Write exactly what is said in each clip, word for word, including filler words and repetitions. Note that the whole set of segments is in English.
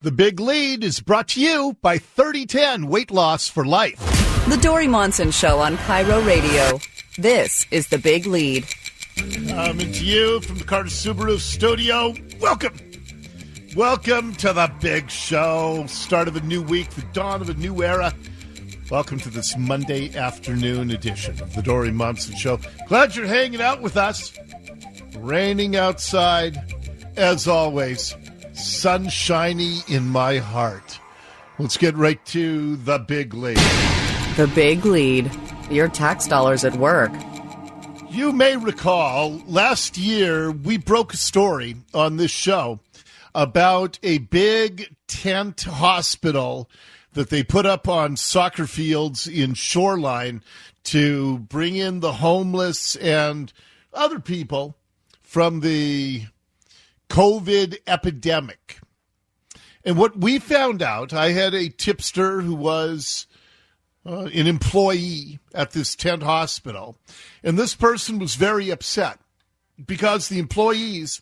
The Big Lead is brought to you by thirty ten Weight Loss for Life. The Dory Monson Show on Cairo Radio. This is The Big Lead. Coming to you from the Carter Subaru studio. Welcome. Welcome to the big show. Start of a new week, the dawn of a new era. Welcome to this Monday afternoon edition of the Dory Monson Show. Glad you're hanging out with us. Raining outside, as always. Sunshiny in my heart. Let's get right to the big lead. The Big Lead. Your tax dollars at work. You may recall last year we broke a story on this show about a big tent hospital that they put up on soccer fields in Shoreline to bring in the homeless and other people from the COVID epidemic. And what we found out, I had a tipster who was uh, an employee at this tent hospital, and this person was very upset because the employees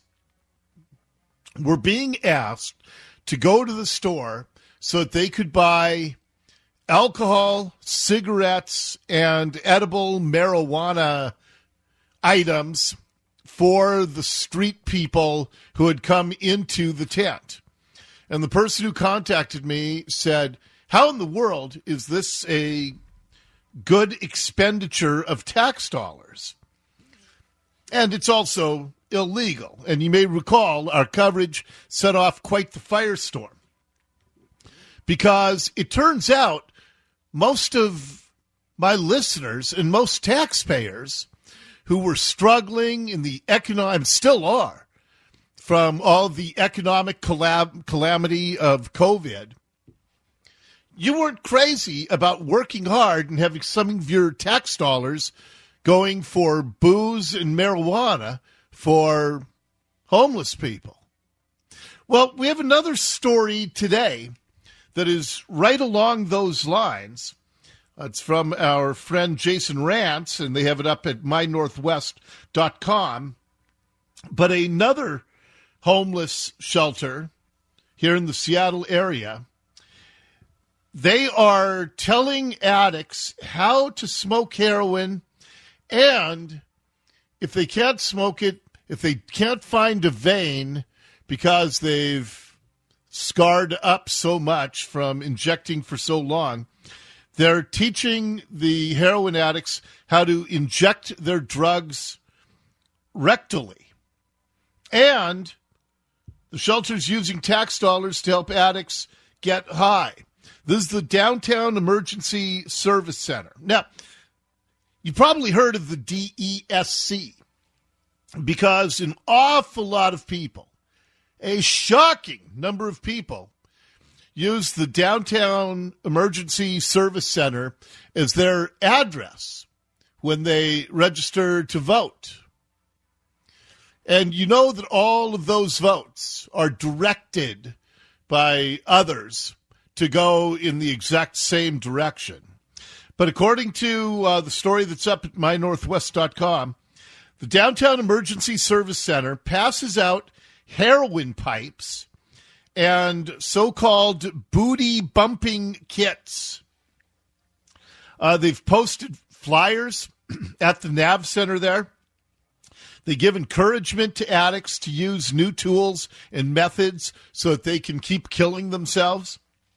were being asked to go to the store so that they could buy alcohol, cigarettes, and edible marijuana items for the street people who had come into the tent. And the person who contacted me said, how in the world is this a good expenditure of tax dollars? And it's also illegal. And you may recall our coverage set off quite the firestorm. Because it turns out most of my listeners and most taxpayers who were struggling in the economic, still are, from all the economic calam- calamity of COVID, you weren't crazy about working hard and having some of your tax dollars going for booze and marijuana for homeless people. Well, we have another story today that is right along those lines. It's from our friend Jason Rance, and they have it up at my northwest dot com. But another homeless shelter here in the Seattle area, they are telling addicts how to smoke heroin, and if they can't smoke it, if they can't find a vein because they've scarred up so much from injecting for so long, they're teaching the heroin addicts how to inject their drugs rectally. And the shelter's using tax dollars to help addicts get high. This is the Downtown Emergency Service Center. Now, you probably heard of the D E S C because an awful lot of people, a shocking number of people, use the Downtown Emergency Service Center as their address when they register to vote. And you know that all of those votes are directed by others to go in the exact same direction. But according to uh, the story that's up at my northwest dot com, the Downtown Emergency Service Center passes out heroin pipes and so-called booty-bumping kits. Uh, they've posted flyers at the Nav Center there. They give encouragement to addicts to use new tools and methods so that they can keep killing themselves.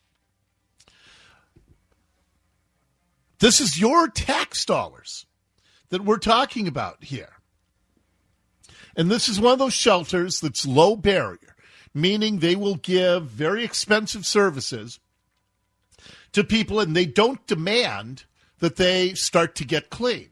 This is your tax dollars that we're talking about here. And this is one of those shelters that's low barrier, meaning they will give very expensive services to people and they don't demand that they start to get clean.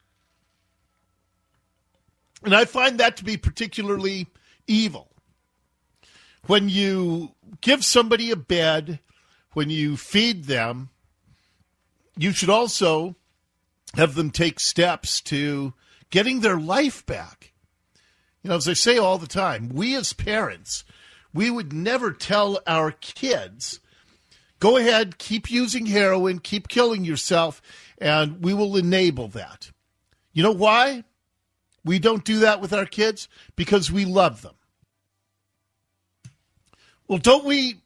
And I find that to be particularly evil. When you give somebody a bed, when you feed them, you should also have them take steps to getting their life back. You know, as I say all the time, we as parents, we would never tell our kids, go ahead, keep using heroin, keep killing yourself, and we will enable that. You know why we don't do that with our kids? Because we love them. Well, don't we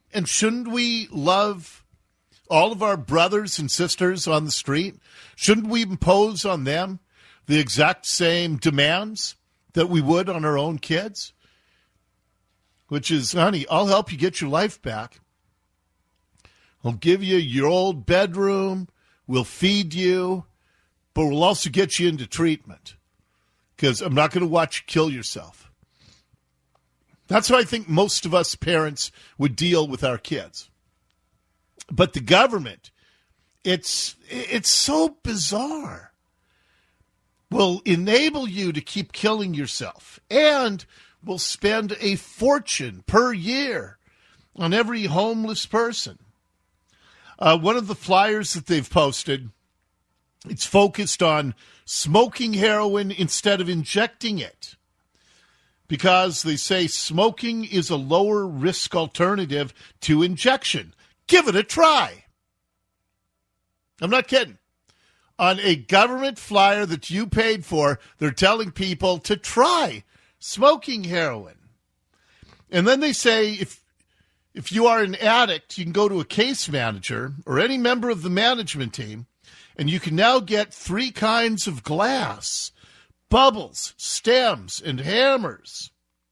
And shouldn't we love all of our brothers and sisters on the street? Shouldn't we impose on them the exact same demands that we would on our own kids? Which is, honey, I'll help you get your life back. I'll give you your old bedroom. We'll feed you. But we'll also get you into treatment. Because I'm not going to watch you kill yourself. That's how I think most of us parents would deal with our kids. But the government, it's it's so bizarre, will enable you to keep killing yourself and will spend a fortune per year on every homeless person. Uh, one of the flyers that they've posted, it's focused on smoking heroin instead of injecting it. Because they say smoking is a lower risk alternative to injection. Give it a try. I'm not kidding. On a government flyer that you paid for, they're telling people to try smoking heroin. And then they say if if you are an addict, you can go to a case manager or any member of the management team, and you can now get three kinds of glass: bubbles, stems, and hammers.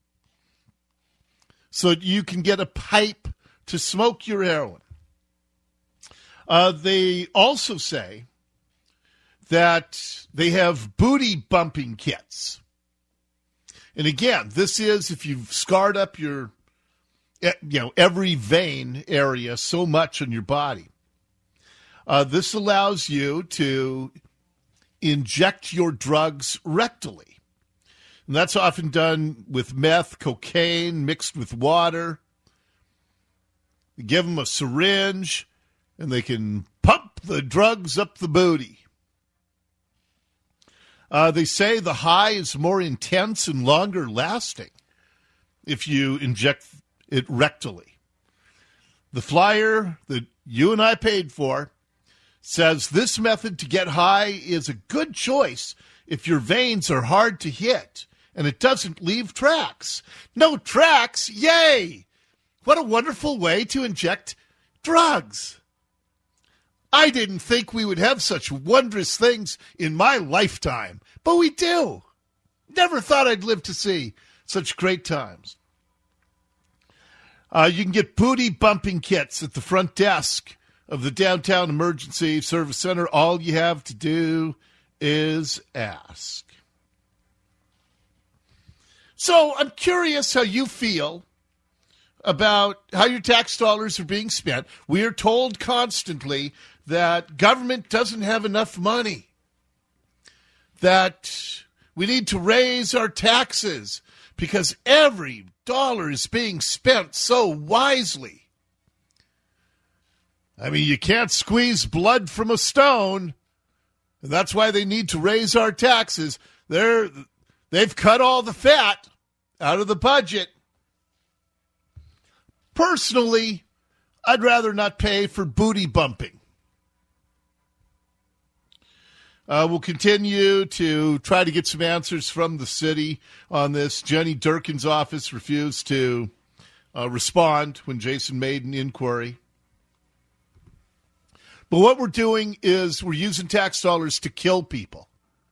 So you can get a pipe to smoke your heroin. Uh, they also say that they have booty bumping kits. And again, this is if you've scarred up your, you know, every vein area so much on your body. Uh, this allows you to inject your drugs rectally. And that's often done with meth, cocaine mixed with water. You give them a syringe, and they can pump the drugs up the booty. Uh, they say the high is more intense and longer lasting if you inject it rectally. The flyer that you and I paid for says this method to get high is a good choice if your veins are hard to hit and it doesn't leave tracks. No tracks? Yay! What a wonderful way to inject drugs. I didn't think we would have such wondrous things in my lifetime, but we do. Never thought I'd live to see such great times. Uh, you can get booty bumping kits at the front desk of the Downtown Emergency Service Center. All you have to do is ask. So I'm curious how you feel about how your tax dollars are being spent. We are told constantly that government doesn't have enough money, that we need to raise our taxes because every dollar is being spent so wisely. I mean, you can't squeeze blood from a stone, and that's why they need to raise our taxes. They're, they've cut all the fat out of the budget. Personally, I'd rather not pay for booty bumping. Uh, we'll continue to try to get some answers from the city on this. Jenny Durkin's office refused to uh, respond when Jason made an inquiry. But what we're doing is we're using tax dollars to kill people.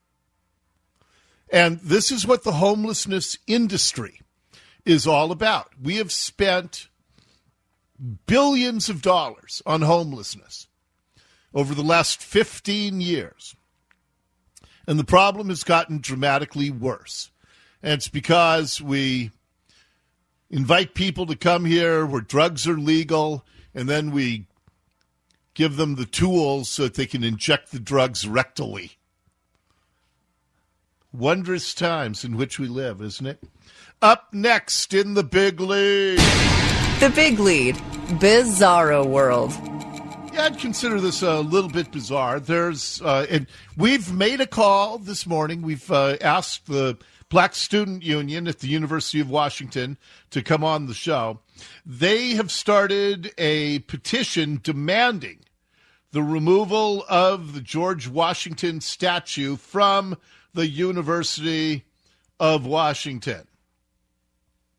And this is what the homelessness industry is all about. We have spent billions of dollars on homelessness over the last fifteen years. And the problem has gotten dramatically worse. And it's because we invite people to come here where drugs are legal, and then we give them the tools so that they can inject the drugs rectally. Wondrous times in which we live, isn't it? Up next in the Big Lead. The Big Lead, Bizarro World. Yeah, I'd consider this a little bit bizarre. There's, uh, and we've made a call this morning. We've uh, asked the Black Student Union at the University of Washington to come on the show. They have started a petition demanding the removal of the George Washington statue from the University of Washington.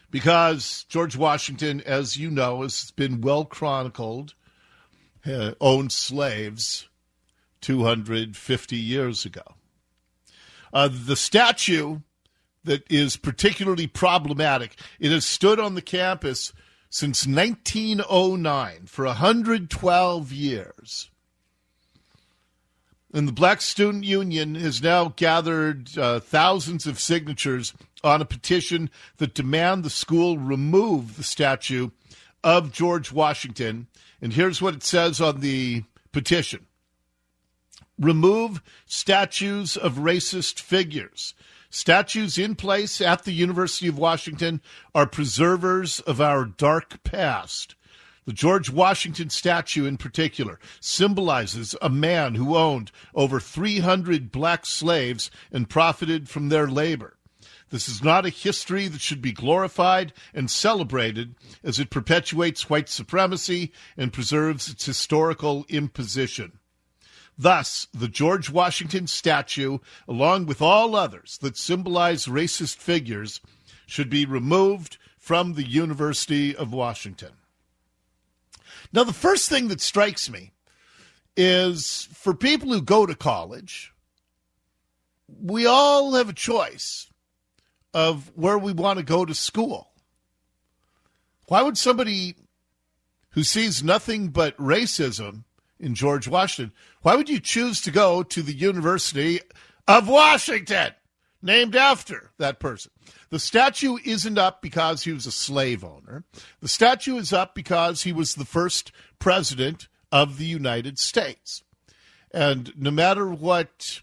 because George Washington, as you know, has been well chronicled, uh, owned slaves two hundred fifty years ago. Uh, the statue that is particularly problematic, it has stood on the campus since nineteen oh nine, for one hundred twelve years. And the Black Student Union has now gathered uh, thousands of signatures on a petition that demand the school remove the statue of George Washington. And here's what it says on the petition. Remove statues of racist figures. Statues in place at the University of Washington are preservers of our dark past. The George Washington statue in particular symbolizes a man who owned over three hundred black slaves and profited from their labor. This is not a history that should be glorified and celebrated, as it perpetuates white supremacy and preserves its historical imposition. Thus, the George Washington statue, along with all others that symbolize racist figures, should be removed from the University of Washington. Now, the first thing that strikes me is for people who go to college, we all have a choice of where we want to go to school. Why would somebody who sees nothing but racism in George Washington, why would you choose to go to the University of Washington, named after that person? The statue isn't up because he was a slave owner. The statue is up because he was the first president of the United States. And no matter what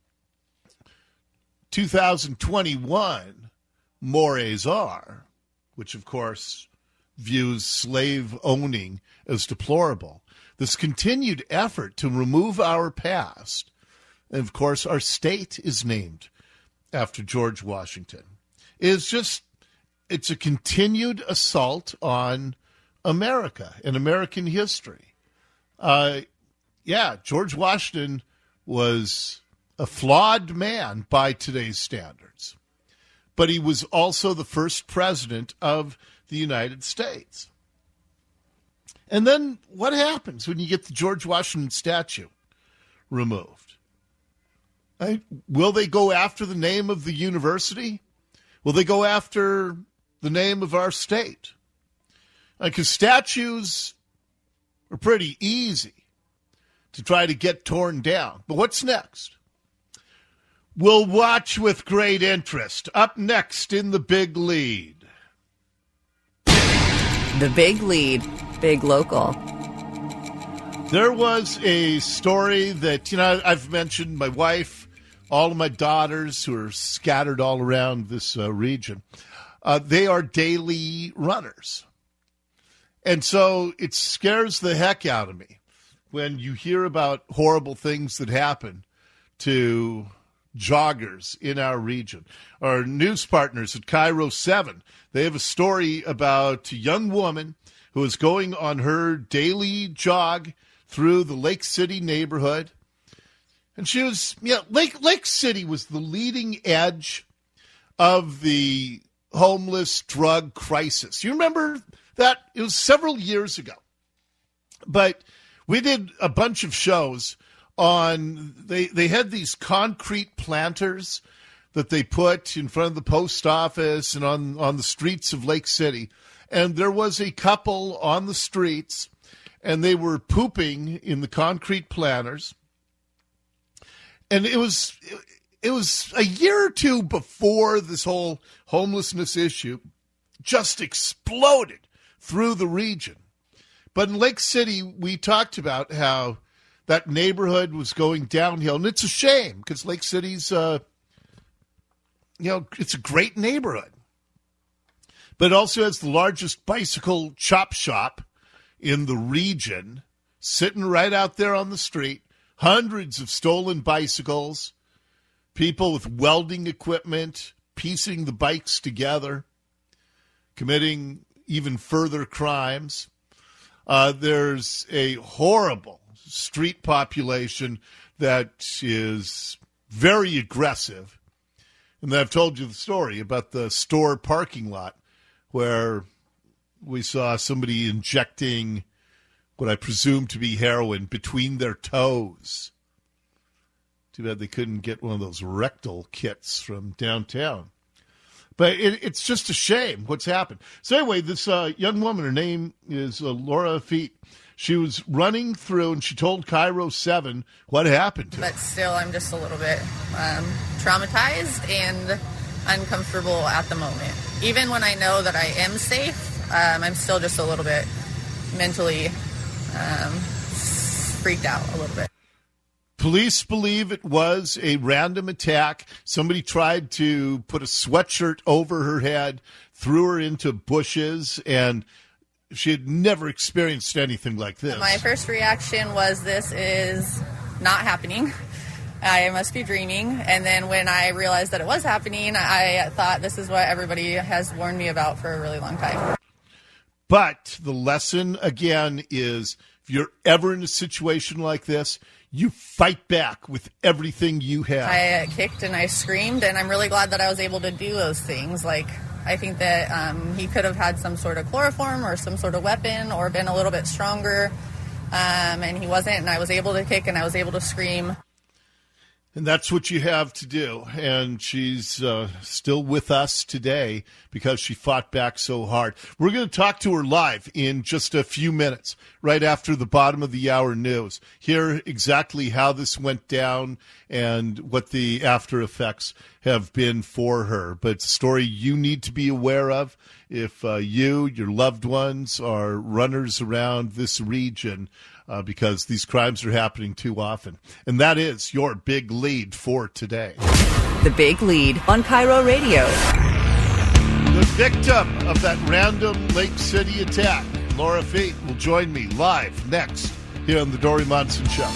two thousand twenty-one mores are, which of course views slave owning as deplorable, this continued effort to remove our past, and of course our state is named after George Washington, is just, it's a continued assault on America and American history. Uh, yeah, George Washington was a flawed man by today's standards, but he was also the first president of the United States. And then what happens when you get the George Washington statue removed? Right? Will they go after the name of the university? Will they go after the name of our state? Because statues are pretty easy to try to get torn down. But what's next? We'll watch with great interest. Up next in The Big Lead. The Big Lead. Big local. There was a story that, you know, I've mentioned my wife, all of my daughters who are scattered all around this uh, region. Uh, they are daily runners. And so it scares the heck out of me when you hear about horrible things that happen to joggers in our region. Our news partners at Cairo seven, they have a story about a young woman who was going on her daily jog through the Lake City neighborhood. And she was, yeah, Lake, Lake City was the leading edge of the homeless drug crisis. You remember that? It was several years ago. But we did a bunch of shows on, they, they had these concrete planters that they put in front of the post office and on, on the streets of Lake City. And there was a couple on the streets, and they were pooping in the concrete planters. And it was it was a year or two before this whole homelessness issue just exploded through the region. But in Lake City, we talked about how that neighborhood was going downhill. And it's a shame because Lake City's, uh, you know, it's a great neighborhood. But it also has the largest bicycle chop shop in the region, sitting right out there on the street. Hundreds of stolen bicycles, people with welding equipment, piecing the bikes together, committing even further crimes. Uh, there's a horrible street population that is very aggressive. And I've told you the story about the store parking lot where we saw somebody injecting what I presume to be heroin between their toes. Too bad they couldn't get one of those rectal kits from downtown. But it, it's just a shame what's happened. So anyway, this uh, young woman, her name is uh, Laura Feet. She was running through, and she told Cairo seven what happened to her. But still, I'm just a little bit um, traumatized and uncomfortable at the moment. Even when I know that I am safe, um, I'm still just a little bit mentally um, freaked out a little bit. Police believe it was a random attack. Somebody tried to put a sweatshirt over her head, threw her into bushes, and she had never experienced anything like this. My first reaction was, this is not happening. I must be dreaming. And then when I realized that it was happening, I thought, this is what everybody has warned me about for a really long time. But the lesson, again, is if you're ever in a situation like this, you fight back with everything you have. I kicked and I screamed, and I'm really glad that I was able to do those things. Like, I think that um, he could have had some sort of chloroform or some sort of weapon or been a little bit stronger, um, and he wasn't, and I was able to kick and I was able to scream. And that's what you have to do. And she's uh, still with us today because she fought back so hard. We're going to talk to her live in just a few minutes, right after the bottom of the hour news. Hear exactly how this went down and what the after effects have been for her. But it's a story you need to be aware of if uh, you, your loved ones, are runners around this region. Uh, because these crimes are happening too often. And that is your big lead for today. The Big Lead on Cairo Radio. The victim of that random Lake City attack, Laura Feet, will join me live next here on The Dori Monson Show.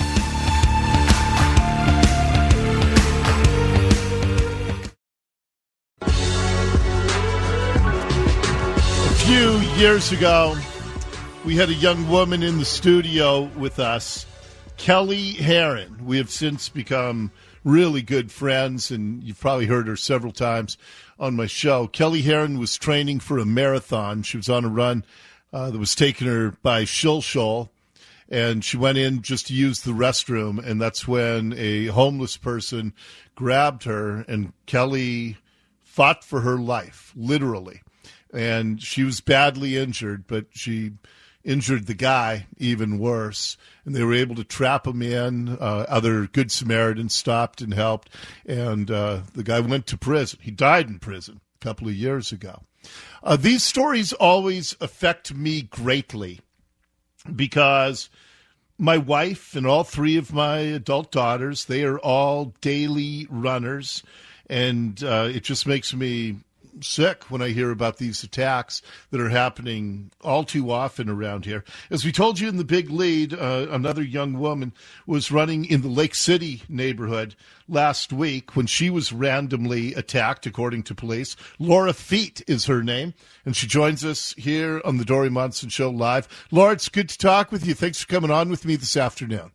A few years ago, we had a young woman in the studio with us, Kelly Herron. We have since become really good friends, and you've probably heard her several times on my show. Kelly Herron was training for a marathon. She was on a run uh, that was taking her by Shilshole, and she went in just to use the restroom, and that's when a homeless person grabbed her, and Kelly fought for her life, literally. And she was badly injured, but she injured the guy even worse, and they were able to trap him in. Uh, other Good Samaritans stopped and helped, and uh, the guy went to prison. He died in prison a couple of years ago. Uh, these stories always affect me greatly because my wife and all three of my adult daughters, they are all daily runners, and uh, it just makes me sick when I hear about these attacks that are happening all too often around here. As we told you in the big lead, uh, another young woman was running in the Lake City neighborhood last week when she was randomly attacked, according to police. Laura Feet is her name, and she joins us here on the Dori Monson Show live. Laura, it's good to talk with you. Thanks for coming on with me this afternoon.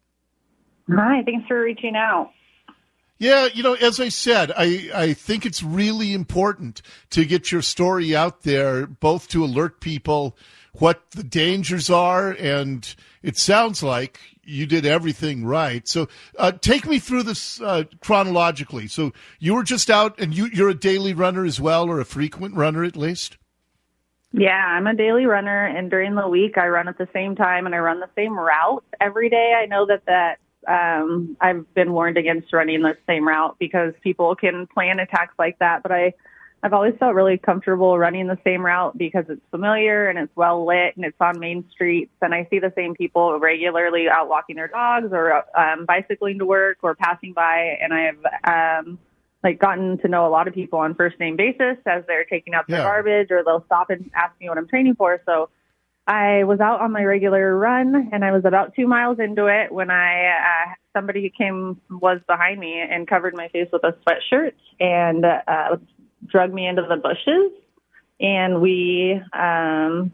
Hi, thanks for reaching out. Yeah, you know, as I said, I, I think it's really important to get your story out there, both to alert people what the dangers are, and it sounds like you did everything right. So uh, take me through this uh, chronologically. So you were just out, and you, you're a daily runner as well, or a frequent runner at least? Yeah, I'm a daily runner, and during the week I run at the same time, and I run the same route every day. I know that that Um, I've been warned against running the same route because people can plan attacks like that. But I, I've always felt really comfortable running the same route because it's familiar and it's well lit and it's on main streets. And I see the same people regularly out walking their dogs or um, bicycling to work or passing by. And I've um, like gotten to know a lot of people on first name basis as they're taking out their Yeah. garbage, or they'll stop and ask me what I'm training for. So I was out on my regular run, and I was about two miles into it when I uh, somebody came was behind me and covered my face with a sweatshirt and uh, drug me into the bushes. And we um,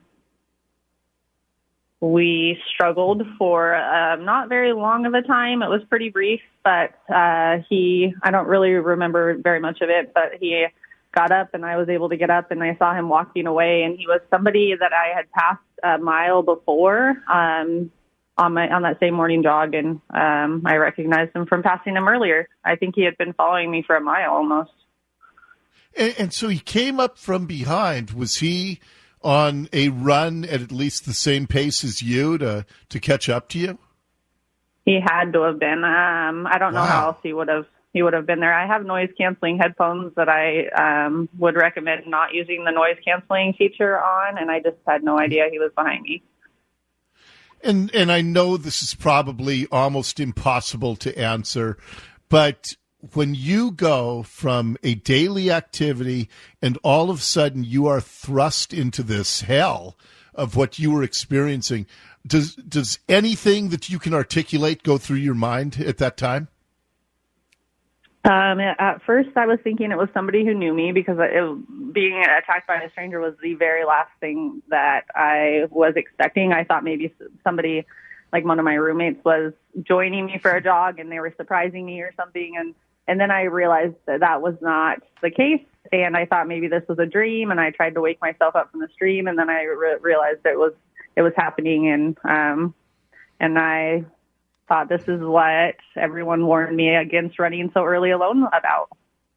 we struggled for uh, not very long of a time. It was pretty brief, but uh, he I don't really remember very much of it, but he got up and I was able to get up and I saw him walking away, and he was somebody that I had passed a mile before um, on my on that same morning jog, and um, I recognized him from passing him earlier. I think he had been following me for a mile almost. And, and so he came up from behind. Was he on a run at at least the same pace as you to, to catch up to you? He had to have been. Um, I don't know Wow. how else he would have he would have been there. I have noise canceling headphones that I um, would recommend not using the noise canceling feature on, and I just had no idea he was behind me. And and I know this is probably almost impossible to answer, but when you go from a daily activity and all of a sudden you are thrust into this hell of what you were experiencing, does does anything that you can articulate go through your mind at that time? Um, at first, I was thinking it was somebody who knew me, because it, being attacked by a stranger was the very last thing that I was expecting. I thought maybe somebody, like one of my roommates, was joining me for a jog and they were surprising me or something. And, and then I realized that that was not the case. And I thought maybe this was a dream, and I tried to wake myself up from the dream. And then I re- realized it was, it was happening. And, um, and I thought this is what everyone warned me against running so early alone about.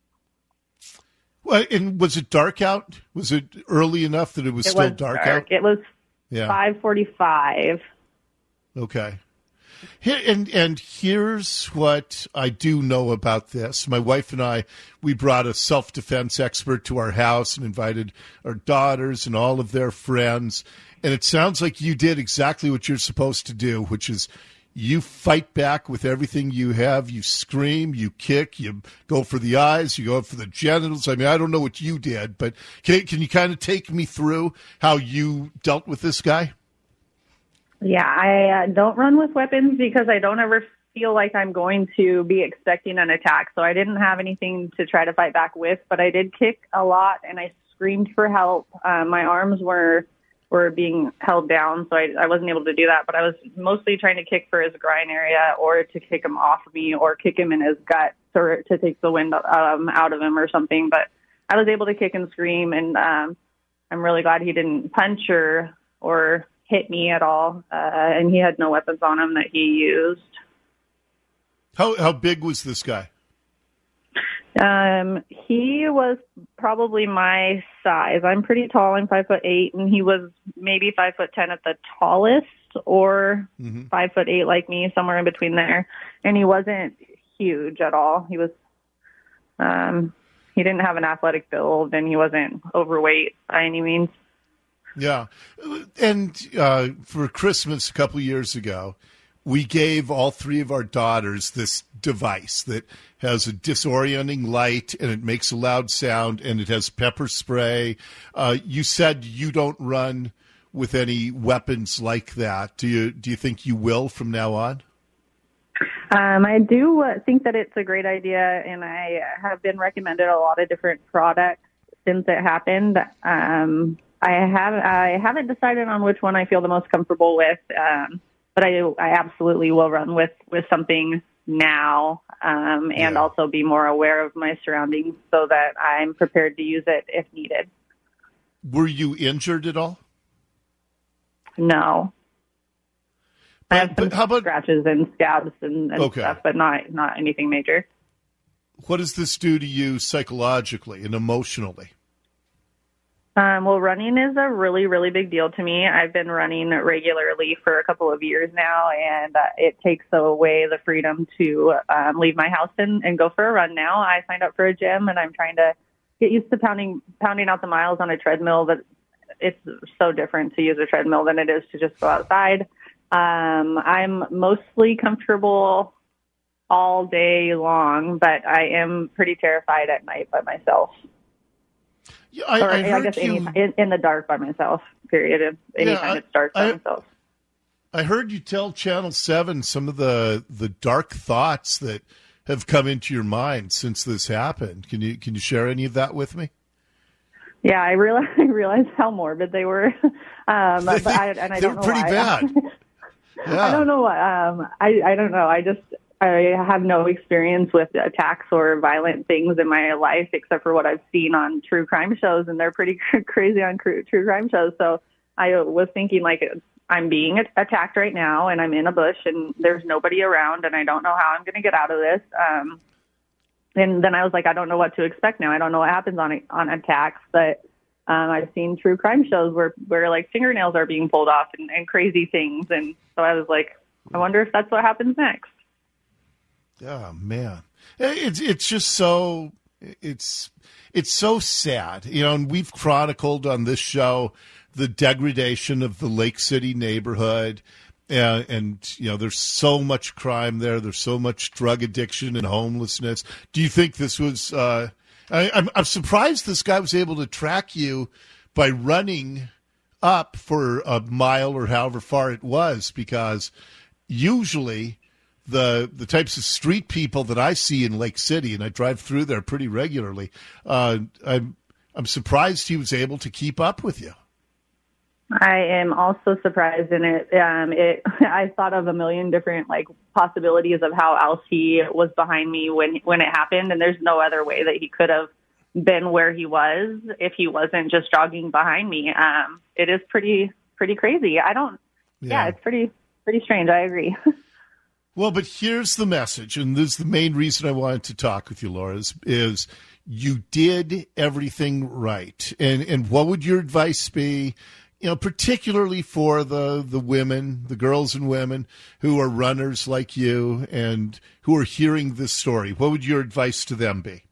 Well, and was it dark out? Was it early enough that it was It still was dark, dark. out? It was Yeah. five forty-five. Okay. Here, and and here's what I do know about this. My wife and I, we brought a self-defense expert to our house and invited our daughters and all of their friends. And it sounds like you did exactly what you're supposed to do, which is you fight back with everything you have. You scream, you kick, you go for the eyes, you go for the genitals. I mean, I don't know what you did, but can, can you kind of take me through how you dealt with this guy? Yeah, I uh, don't run with weapons because I don't ever feel like I'm going to be expecting an attack. So I didn't have anything to try to fight back with, but I did kick a lot and I screamed for help. Um, my arms were were being held down, so I, I wasn't able to do that. But I was mostly trying to kick for his groin area, or to kick him off of me, or kick him in his gut or to take the wind um, out of him or something. But I was able to kick and scream, and um, I'm really glad he didn't punch or or hit me at all, uh, and he had no weapons on him that he used. How how big was this guy? Um, he was probably my size. I'm pretty tall. I'm five foot eight, and he was maybe five foot ten at the tallest, or mm-hmm. five foot eight like me, somewhere in between there. And he wasn't huge at all. He was, um, he didn't have an athletic build, and he wasn't overweight by any means. Yeah. And uh, for Christmas a couple of years ago, we gave all three of our daughters this device that has a disorienting light, and it makes a loud sound, and it has pepper spray. Uh, you said you don't run with any weapons like that. Do you, do you think you will from now on? Um, I do uh, think that it's a great idea, and I have been recommended a lot of different products since it happened. Um, I have I haven't decided on which one I feel the most comfortable with, um, but I I absolutely will run with, with something now, um, and yeah. also be more aware of my surroundings so that I'm prepared to use it if needed. Were you injured at all? No. But, I have some but how about, scratches and scabs and, and okay. stuff, but not not anything major. What does this do to you psychologically and emotionally? Um, well, running is a really, really big deal to me. I've been running regularly for a couple of years now, and uh, it takes away the freedom to um, leave my house and, and go for a run now. I signed up for a gym, and I'm trying to get used to pounding pounding out the miles on a treadmill. But it's so different to use a treadmill than it is to just go outside. Um, I'm mostly comfortable all day long, but I am pretty terrified at night by myself. Yeah, I, or I, I heard guess you, any, in, in the dark by myself, period. Anytime yeah, I, it's dark by I, myself. I heard you tell Channel seven some of the, the dark thoughts that have come into your mind since this happened. Can you can you share any of that with me? Yeah, I realized, I realized how morbid they were. Um, but I, and I they don't were know pretty why. bad. Yeah. I don't know what. Um, I, I don't know. I just I have no experience with attacks or violent things in my life except for what I've seen on true crime shows, and they're pretty crazy on true crime shows. So I was thinking, like, I'm being attacked right now, and I'm in a bush, and there's nobody around, and I don't know how I'm going to get out of this. Um, and then I was like, I don't know what to expect now. I don't know what happens on on attacks, but um, I've seen true crime shows where, where like, fingernails are being pulled off and, and crazy things. And so I was like, I wonder if that's what happens next. Oh, man. It's it's just so it's it's so sad. You know, and we've chronicled on this show the degradation of the Lake City neighborhood. And, and, you know, there's so much crime there. There's so much drug addiction and homelessness. Do you think this was uh, I, I'm, I'm surprised this guy was able to track you by running up for a mile or however far it was, because usually the the types of street people that I see in Lake City, and I drive through there pretty regularly, uh, I'm I'm surprised he was able to keep up with you. I am also surprised in it. Um, it I thought of a million different like possibilities of how else he was behind me when when it happened, and there's no other way that he could have been where he was if he wasn't just jogging behind me. Um, it is pretty pretty crazy. I don't. Yeah, yeah it's pretty pretty strange. I agree. Well, but here's the message, and this is the main reason I wanted to talk with you, Laura, is, is you did everything right. And and what would your advice be, you know, particularly for the, the women, the girls and women who are runners like you and who are hearing this story? What would your advice to them be?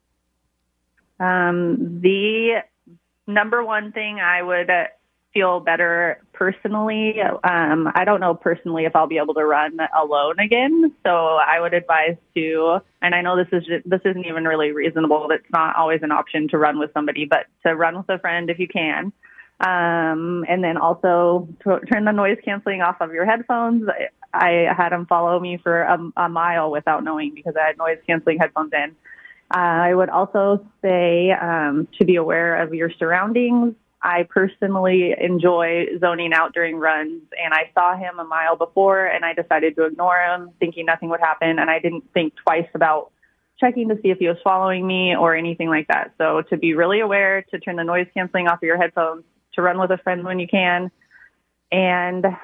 Um, the number one thing I would uh, feel better personally. Um, I don't know personally if I'll be able to run alone again. So I would advise to, and I know this is just, this isn't even really reasonable. It's not always an option to run with somebody, but to run with a friend if you can. Um, and then also to turn the noise canceling off of your headphones. I, I had them follow me for a, a mile without knowing because I had noise canceling headphones in. Uh, I would also say um, to be aware of your surroundings. I personally enjoy zoning out during runs, and I saw him a mile before, and I decided to ignore him, thinking nothing would happen, and I didn't think twice about checking to see if he was following me or anything like that. So to be really aware, to turn the noise canceling off of your headphones, to run with a friend when you can, and um,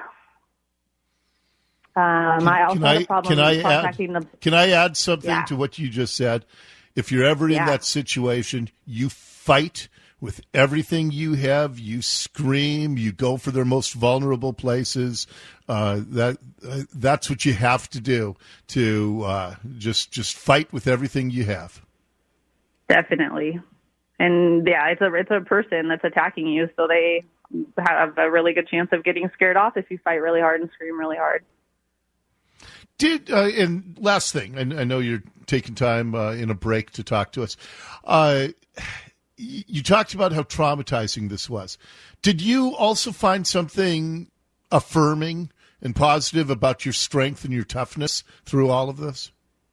can, I also can have I, a problem can I contacting add, the... Can I add something yeah. to what you just said? If you're ever in yeah. that situation, you fight with everything you have. You scream. You go for their most vulnerable places. Uh, that uh, that's what you have to do to uh, just just fight with everything you have. Definitely, and yeah, it's a it's a person that's attacking you, so they have a really good chance of getting scared off if you fight really hard and scream really hard. Did uh, and last thing, I, I know you're taking time uh, in a break to talk to us. Uh, you talked about how traumatizing this was. Did you also find something affirming and positive about your strength and your toughness through all of this?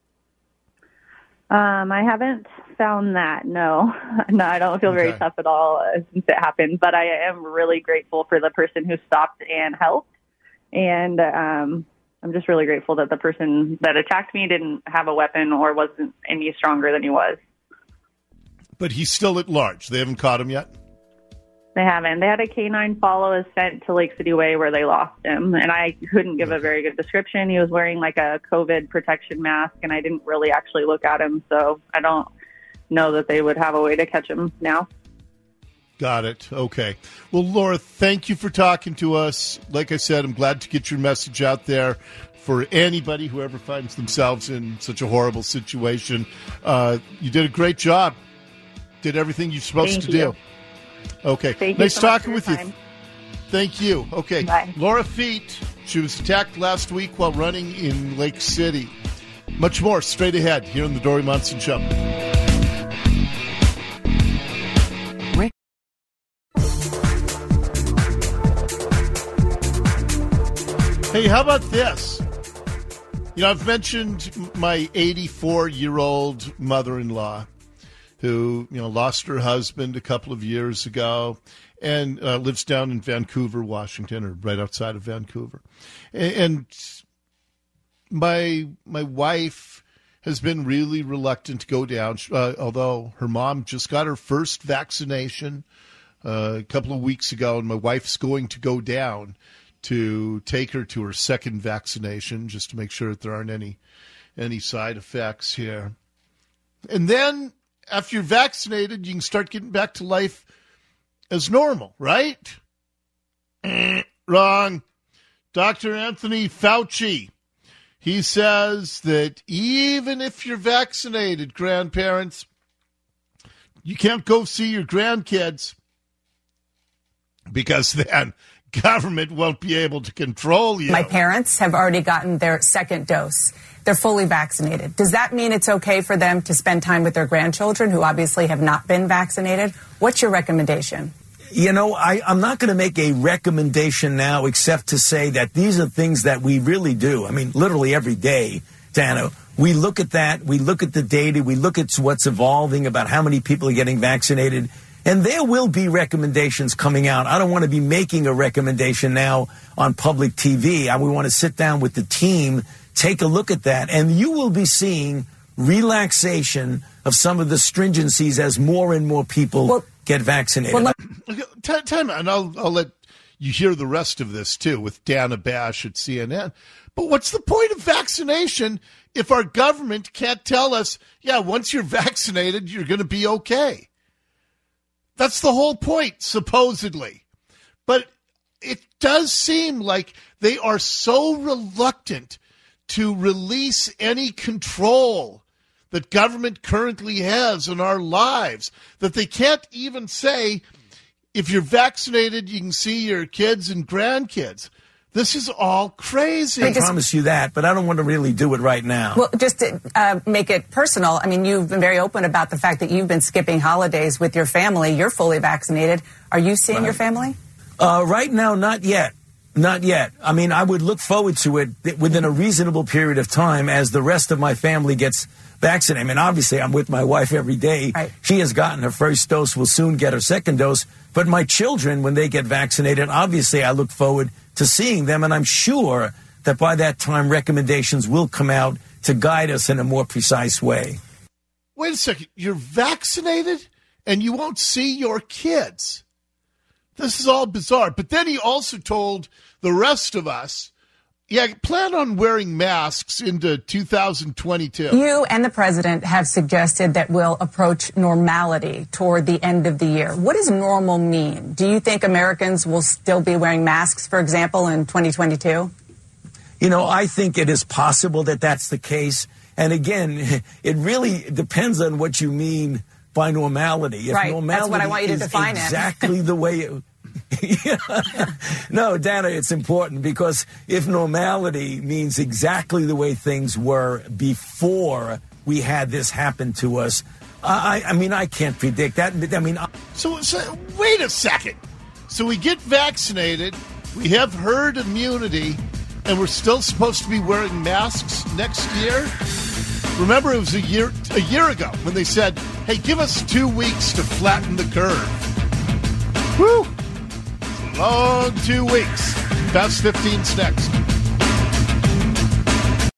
Um, I haven't found that. No, no, I don't feel very okay. tough at all uh, since it happened. But I am really grateful for the person who stopped and helped, and um, I'm just really grateful that the person that attacked me didn't have a weapon or wasn't any stronger than he was. But he's still at large. They haven't caught him yet? They haven't. They had a canine follow us sent to Lake City Way where they lost him, and I couldn't give a very good description. He was wearing like a COVID protection mask, and I didn't really actually look at him, so I don't know that they would have a way to catch him now. Got it. Okay. Well, Laura, thank you for talking to us. Like I said, I'm glad to get your message out there for anybody who ever finds themselves in such a horrible situation. Uh, you did a great job. Did everything you're supposed Thank to you. do. Okay. Thank nice you so talking much with time. you. Thank you. Okay. Bye. Laura Feet, she was attacked last week while running in Lake City. Much more straight ahead here on the Dori Monson Show. Rick. Hey, how about this? You know, I've mentioned my eighty-four-year-old mother-in-law who, you know, lost her husband a couple of years ago and uh, lives down in Vancouver, Washington, or right outside of Vancouver. And, and my my wife has been really reluctant to go down, uh, although her mom just got her first vaccination uh, a couple of weeks ago, and my wife's going to go down to take her to her second vaccination just to make sure that there aren't any any side effects here. And then after you're vaccinated, you can start getting back to life as normal, right? Wrong. Doctor Anthony Fauci, he says that even if you're vaccinated, grandparents, you can't go see your grandkids because then government won't be able to control you. My parents have already gotten their second dose. They're fully vaccinated. Does that mean it's okay for them to spend time with their grandchildren who obviously have not been vaccinated? What's your recommendation? You know, I, I'm not going to make a recommendation now except to say that these are things that we really do. I mean, literally every day, Dana, we look at that. We look at the data. We look at what's evolving about how many people are getting vaccinated. And there will be recommendations coming out. I don't want to be making a recommendation now on public T V. I, we want to sit down with the team, take a look at that, and you will be seeing relaxation of some of the stringencies as more and more people well, get vaccinated. Well, okay, time out, and I'll, I'll let you hear the rest of this, too, with Dana Bash at C N N. But what's the point of vaccination if our government can't tell us, yeah, once you're vaccinated, you're going to be okay? That's the whole point, supposedly. But it does seem like they are so reluctant to release any control that government currently has in our lives that they can't even say, if you're vaccinated, you can see your kids and grandkids. This is all crazy. I promise you that, but I don't want to really do it right now. Well, just to uh, make it personal, I mean, you've been very open about the fact that you've been skipping holidays with your family. You're fully vaccinated. Are you seeing right. your family? Uh, right now, not yet. Not yet. I mean, I would look forward to it within a reasonable period of time as the rest of my family gets vaccinated. I mean, obviously, I'm with my wife every day. Right. She has gotten her first dose, will soon get her second dose. But my children, when they get vaccinated, obviously, I look forward to seeing them. And I'm sure that by that time, recommendations will come out to guide us in a more precise way. Wait a second. You're vaccinated and you won't see your kids. This is all bizarre. But then he also told the rest of us, yeah, plan on wearing masks into two thousand twenty-two. You and the president have suggested that we'll approach normality toward the end of the year. What does normal mean? Do you think Americans will still be wearing masks, for example, in twenty twenty-two? You know, I think it is possible that that's the case. And again, it really depends on what you mean by normality. If right, normality that's what I want you to is define exactly it. the way it... yeah. No, Dana, it's important because if normality means exactly the way things were before we had this happen to us, I, I mean, I can't predict that. I mean, I... So, so wait a second. So we get vaccinated, we have herd immunity, and we're still supposed to be wearing masks next year? Remember, it was a year a year ago when they said, hey, give us two weeks to flatten the curve. Woo! Long two weeks. Fast fifteen's next.